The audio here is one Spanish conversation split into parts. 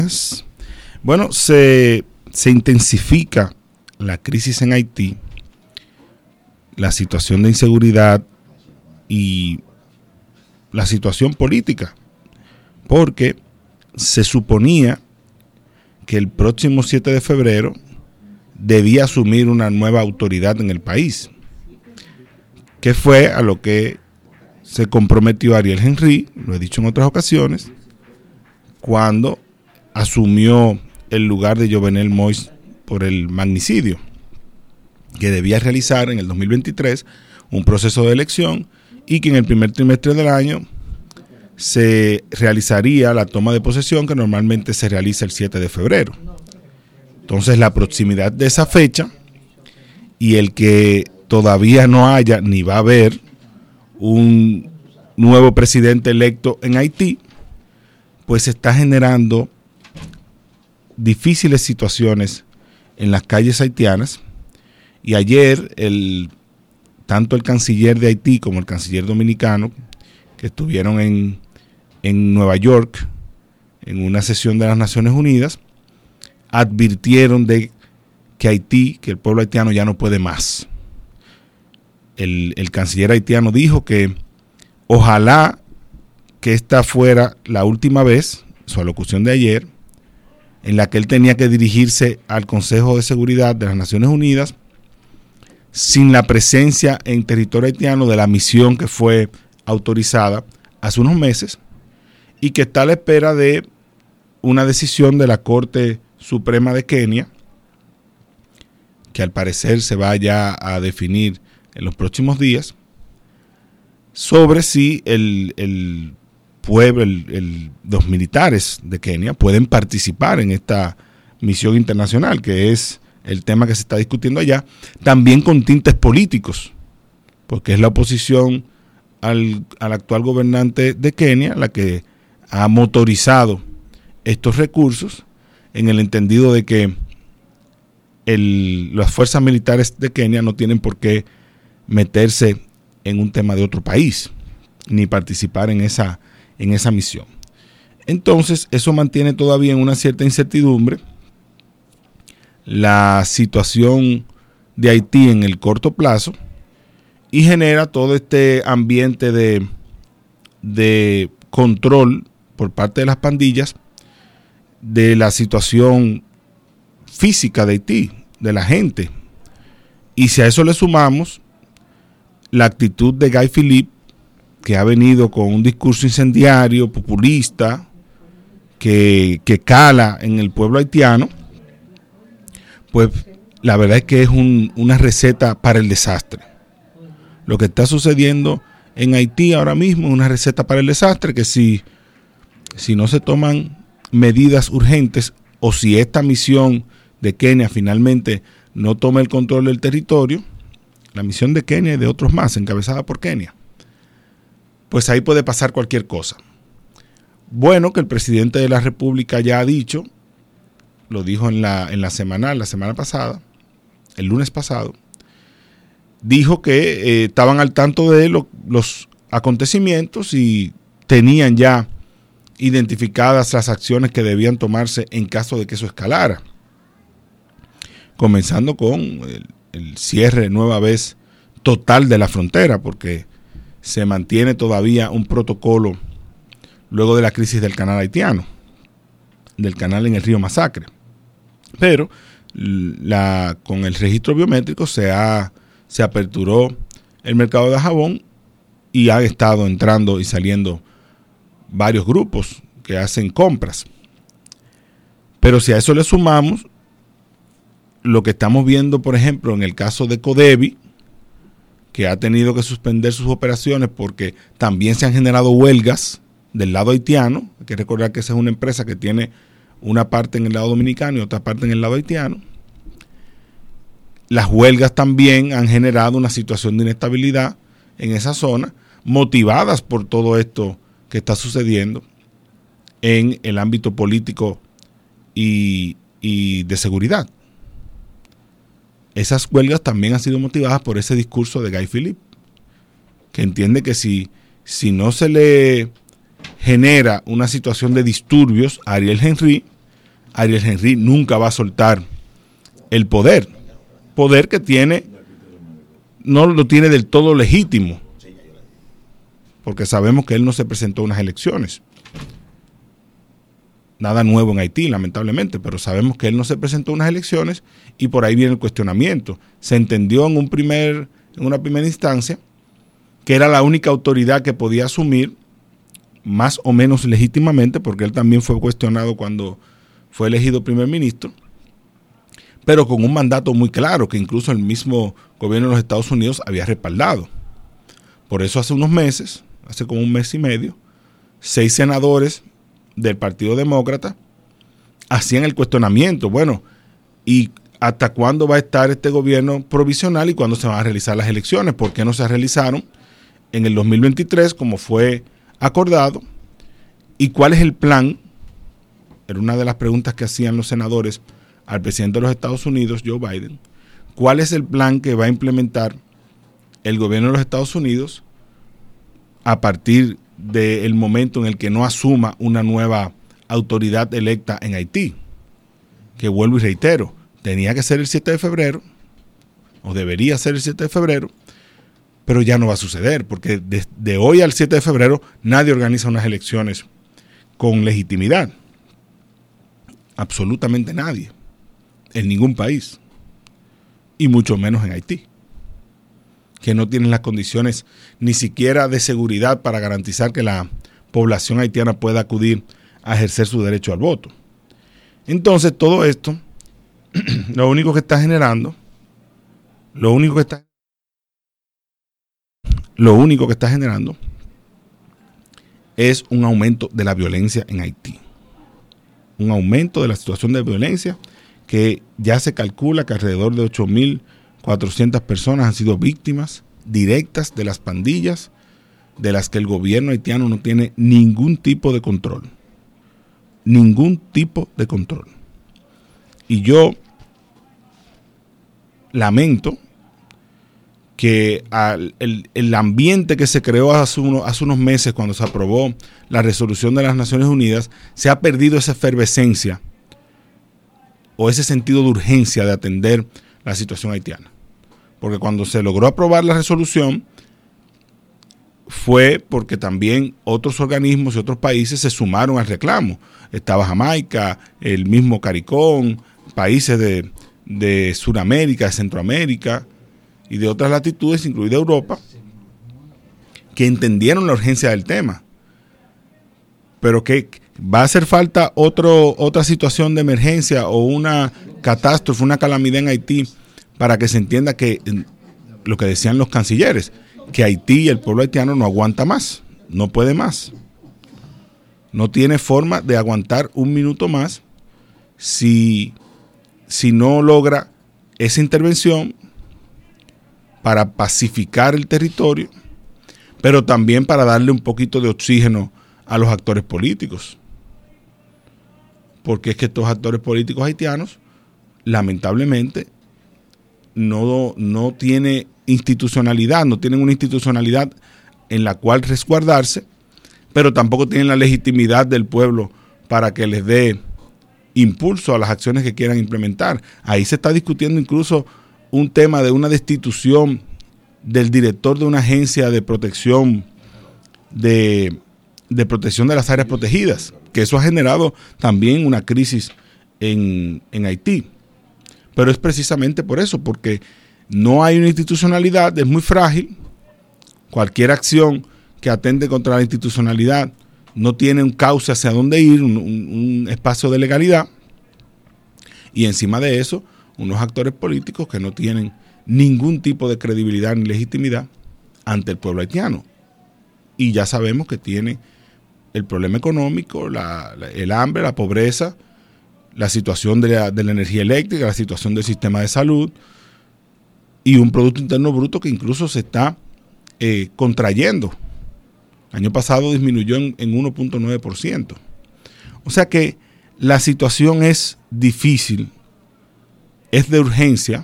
Bueno, se intensifica la crisis en Haití, la situación de inseguridad y la situación política, porque se suponía que el próximo 7 de febrero debía asumir una nueva autoridad en el país, que fue a lo que se comprometió Ariel Henry, lo he dicho en otras ocasiones, cuando asumió el lugar de Jovenel Moïse por el magnicidio, que debía realizar en el 2023 un proceso de elección y que en el primer trimestre del año se realizaría la toma de posesión, que normalmente se realiza el 7 de febrero. Entonces, la proximidad de esa fecha y el que todavía no haya ni va a haber un nuevo presidente electo en Haití, pues está generando difíciles situaciones en las calles haitianas. Y ayer tanto el canciller de Haití como el canciller dominicano, que estuvieron en Nueva York en una sesión de las Naciones Unidas, advirtieron de que Haití, que el pueblo haitiano ya no puede más. El canciller haitiano dijo que ojalá que esta fuera la última vez, su alocución de ayer, en la que él tenía que dirigirse al Consejo de Seguridad de las Naciones Unidas sin la presencia en territorio haitiano de la misión que fue autorizada hace unos meses y que está a la espera de una decisión de la Corte Suprema de Kenia, que al parecer se vaya a definir en los próximos días, sobre si los militares de Kenia pueden participar en esta misión internacional, que es el tema que se está discutiendo allá, también con tintes políticos, porque es la oposición al actual gobernante de Kenia la que ha motorizado estos recursos, en el entendido de que las fuerzas militares de Kenia no tienen por qué meterse en un tema de otro país, ni participar en esa misión. Entonces, eso mantiene todavía en una cierta incertidumbre la situación de Haití en el corto plazo y genera todo este ambiente de control por parte de las pandillas de la situación física de Haití, de la gente. Y si a eso le sumamos la actitud de Guy Philippe, que ha venido con un discurso incendiario, populista, que cala en el pueblo haitiano, pues la verdad es que es una receta para el desastre. Lo que está sucediendo en Haití ahora mismo es una receta para el desastre, que si no se toman medidas urgentes, o si esta misión de Kenia finalmente no toma el control del territorio, la misión de Kenia y de otros más, encabezada por Kenia, pues ahí puede pasar cualquier cosa. Bueno, que el presidente de la República ya ha dicho, lo dijo en la semana pasada, el lunes pasado, dijo que estaban al tanto de los acontecimientos y tenían ya identificadas las acciones que debían tomarse en caso de que eso escalara. Comenzando con el cierre nueva vez total de la frontera, porque se mantiene todavía un protocolo luego de la crisis del canal haitiano, del canal en el río Masacre. Pero con el registro biométrico se aperturó el mercado de Dajabón y han estado entrando y saliendo varios grupos que hacen compras. Pero si a eso le sumamos lo que estamos viendo, por ejemplo, en el caso de Codevi, que ha tenido que suspender sus operaciones porque también se han generado huelgas del lado haitiano. Hay que recordar que esa es una empresa que tiene una parte en el lado dominicano y otra parte en el lado haitiano. Las huelgas también han generado una situación de inestabilidad en esa zona, motivadas por todo esto que está sucediendo en el ámbito político y de seguridad. Esas huelgas también han sido motivadas por ese discurso de Guy Philippe, que entiende que si no se le genera una situación de disturbios a Ariel Henry, Ariel Henry nunca va a soltar el poder que tiene, no lo tiene del todo legítimo, porque sabemos que él no se presentó a unas elecciones. Nada nuevo en Haití, lamentablemente, pero sabemos que él no se presentó a unas elecciones y por ahí viene el cuestionamiento. Se entendió en una primera instancia que era la única autoridad que podía asumir más o menos legítimamente, porque él también fue cuestionado cuando fue elegido primer ministro, pero con un mandato muy claro que incluso el mismo gobierno de los Estados Unidos había respaldado. Por eso hace unos meses, hace como un mes y medio, 6 senadores del Partido Demócrata hacían el cuestionamiento, bueno, ¿y hasta cuándo va a estar este gobierno provisional y cuándo se van a realizar las elecciones? ¿Por qué no se realizaron en el 2023 como fue acordado? ¿Y cuál es el plan? Era una de las preguntas que hacían los senadores al presidente de los Estados Unidos, Joe Biden. ¿Cuál es el plan que va a implementar el gobierno de los Estados Unidos a partir del momento en el que no asuma una nueva autoridad electa en Haití? Que vuelvo y reitero, tenía que ser el 7 de febrero, o debería ser el 7 de febrero, pero ya no va a suceder, porque de hoy al 7 de febrero nadie organiza unas elecciones con legitimidad. Absolutamente nadie, en ningún país, y mucho menos en Haití, que no tienen las condiciones ni siquiera de seguridad para garantizar que la población haitiana pueda acudir a ejercer su derecho al voto. Entonces, todo esto, lo único que está generando es un aumento de la violencia en Haití. Un aumento de la situación de violencia que ya se calcula que alrededor de 8.400 personas han sido víctimas directas de las pandillas de las que el gobierno haitiano no tiene ningún tipo de control. Ningún tipo de control. Y yo lamento que el ambiente que se creó hace unos meses cuando se aprobó la resolución de las Naciones Unidas, se ha perdido esa efervescencia o ese sentido de urgencia de atender la situación haitiana. Porque cuando se logró aprobar la resolución fue porque también otros organismos y otros países se sumaron al reclamo. Estaba Jamaica, el mismo CARICOM, países de Sudamérica, de Centroamérica y de otras latitudes, incluida Europa, que entendieron la urgencia del tema. Pero que va a hacer falta otra situación de emergencia o una catástrofe, una calamidad en Haití para que se entienda que lo que decían los cancilleres, que Haití y el pueblo haitiano no aguanta más, no puede más. No tiene forma de aguantar un minuto más si no logra esa intervención para pacificar el territorio, pero también para darle un poquito de oxígeno a los actores políticos. Porque es que estos actores políticos haitianos, lamentablemente, no tienen institucionalidad, no tienen una institucionalidad en la cual resguardarse, pero tampoco tienen la legitimidad del pueblo para que les dé impulso a las acciones que quieran implementar. Ahí se está discutiendo incluso un tema de una destitución del director de una agencia de protección de protección de las áreas protegidas, que eso ha generado también una crisis en Haití. Pero es precisamente por eso, porque no hay una institucionalidad, es muy frágil. Cualquier acción que atente contra la institucionalidad no tiene un cauce hacia dónde ir, un espacio de legalidad. Y encima de eso, unos actores políticos que no tienen ningún tipo de credibilidad ni legitimidad ante el pueblo haitiano. Y ya sabemos que tiene el problema económico, el hambre, la pobreza, la situación de la energía eléctrica, la situación del sistema de salud y un Producto Interno Bruto que incluso se está contrayendo. El año pasado disminuyó en 1.9%. O sea que la situación es difícil, es de urgencia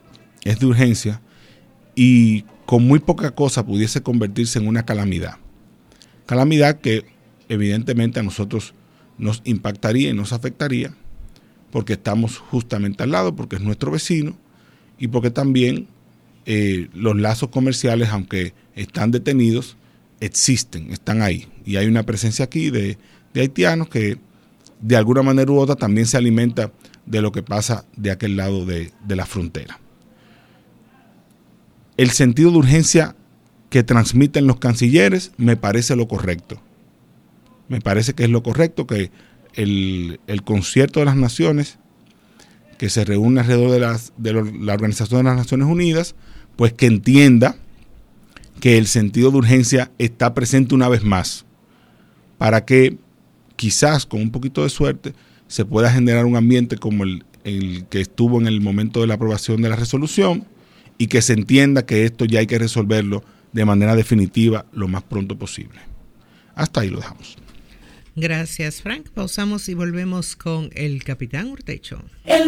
y con muy poca cosa pudiese convertirse en una calamidad. Calamidad que evidentemente a nosotros nos impactaría y nos afectaría porque estamos justamente al lado, porque es nuestro vecino y porque también los lazos comerciales, aunque están detenidos, existen, están ahí. Y hay una presencia aquí de haitianos que de alguna manera u otra también se alimenta de lo que pasa de aquel lado de la frontera. El sentido de urgencia que transmiten los cancilleres me parece lo correcto. Me parece que es lo correcto que el concierto de las naciones que se reúne alrededor de la Organización de las Naciones Unidas, pues que entienda que el sentido de urgencia está presente una vez más, para que quizás con un poquito de suerte se pueda generar un ambiente como el que estuvo en el momento de la aprobación de la resolución y que se entienda que esto ya hay que resolverlo de manera definitiva lo más pronto posible. Hasta ahí lo dejamos. Gracias, Frank. Pausamos y volvemos con el capitán Urtecho.